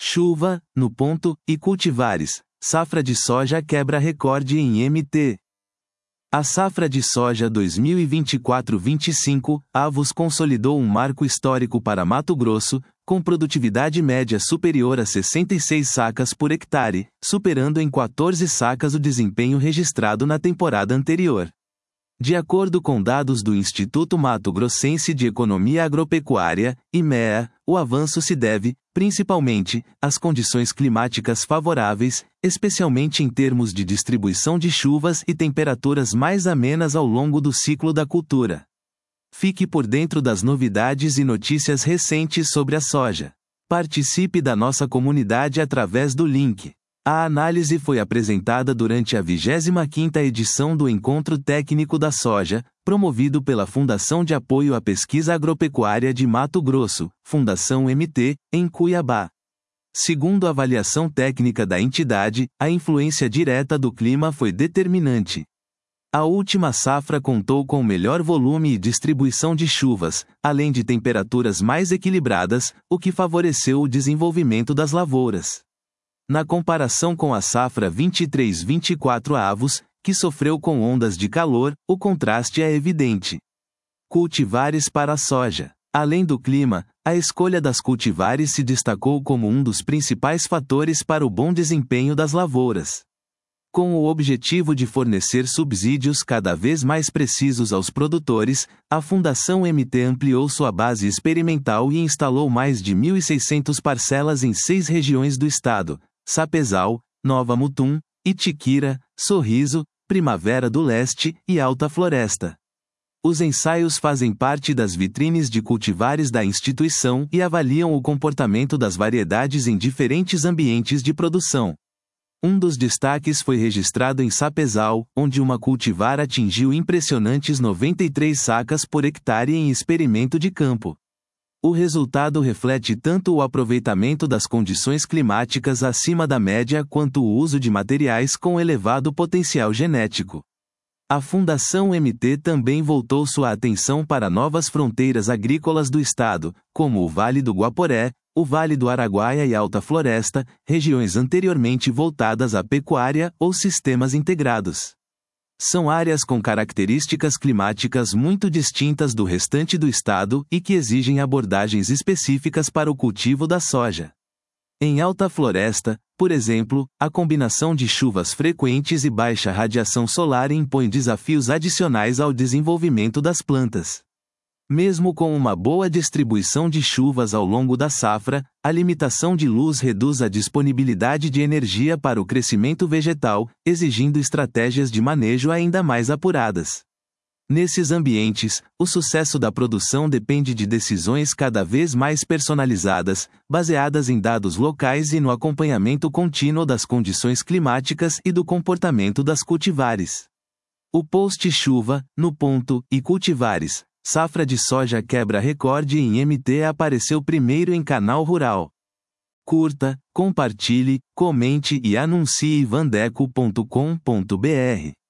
Chuva, no ponto, e cultivares. Safra de soja quebra recorde em MT. A safra de soja 2024-25, AVOS consolidou um marco histórico para Mato Grosso, com produtividade média superior a 66 sacas por hectare, superando em 14 sacas o desempenho registrado na temporada anterior. De acordo com dados do Instituto Mato Grossense de Economia Agropecuária, IMEA, o avanço se deve, principalmente, às condições climáticas favoráveis, especialmente em termos de distribuição de chuvas e temperaturas mais amenas ao longo do ciclo da cultura. Fique por dentro das novidades e notícias recentes sobre a soja. Participe da nossa comunidade através do link. A análise foi apresentada durante a 25ª edição do Encontro Técnico da Soja, promovido pela Fundação de Apoio à Pesquisa Agropecuária de Mato Grosso, Fundação MT, em Cuiabá. Segundo a avaliação técnica da entidade, a influência direta do clima foi determinante. A última safra contou com melhor volume e distribuição de chuvas, além de temperaturas mais equilibradas, o que favoreceu o desenvolvimento das lavouras. Na comparação com a safra 23-24 AVOS, que sofreu com ondas de calor, o contraste é evidente. Cultivares para a soja. Além do clima, a escolha das cultivares se destacou como um dos principais fatores para o bom desempenho das lavouras. Com o objetivo de fornecer subsídios cada vez mais precisos aos produtores, a Fundação MT ampliou sua base experimental e instalou mais de 1.600 parcelas em 6 regiões do estado: Sapezal, Nova Mutum, Itiquira, Sorriso, Primavera do Leste e Alta Floresta. Os ensaios fazem parte das vitrines de cultivares da instituição e avaliam o comportamento das variedades em diferentes ambientes de produção. Um dos destaques foi registrado em Sapezal, onde uma cultivar atingiu impressionantes 93 sacas por hectare em experimento de campo. O resultado reflete tanto o aproveitamento das condições climáticas acima da média quanto o uso de materiais com elevado potencial genético. A Fundação MT também voltou sua atenção para novas fronteiras agrícolas do estado, como o Vale do Guaporé, o Vale do Araguaia e Alta Floresta, regiões anteriormente voltadas à pecuária ou sistemas integrados. São áreas com características climáticas muito distintas do restante do estado e que exigem abordagens específicas para o cultivo da soja. Em Alta Floresta, por exemplo, a combinação de chuvas frequentes e baixa radiação solar impõe desafios adicionais ao desenvolvimento das plantas. Mesmo com uma boa distribuição de chuvas ao longo da safra, a limitação de luz reduz a disponibilidade de energia para o crescimento vegetal, exigindo estratégias de manejo ainda mais apuradas. Nesses ambientes, o sucesso da produção depende de decisões cada vez mais personalizadas, baseadas em dados locais e no acompanhamento contínuo das condições climáticas e do comportamento das cultivares. O post Chuva, no ponto, e cultivares. Safra de soja quebra recorde em MT apareceu primeiro em Canal Rural. Curta, compartilhe, comente e anuncie vandeco.com.br.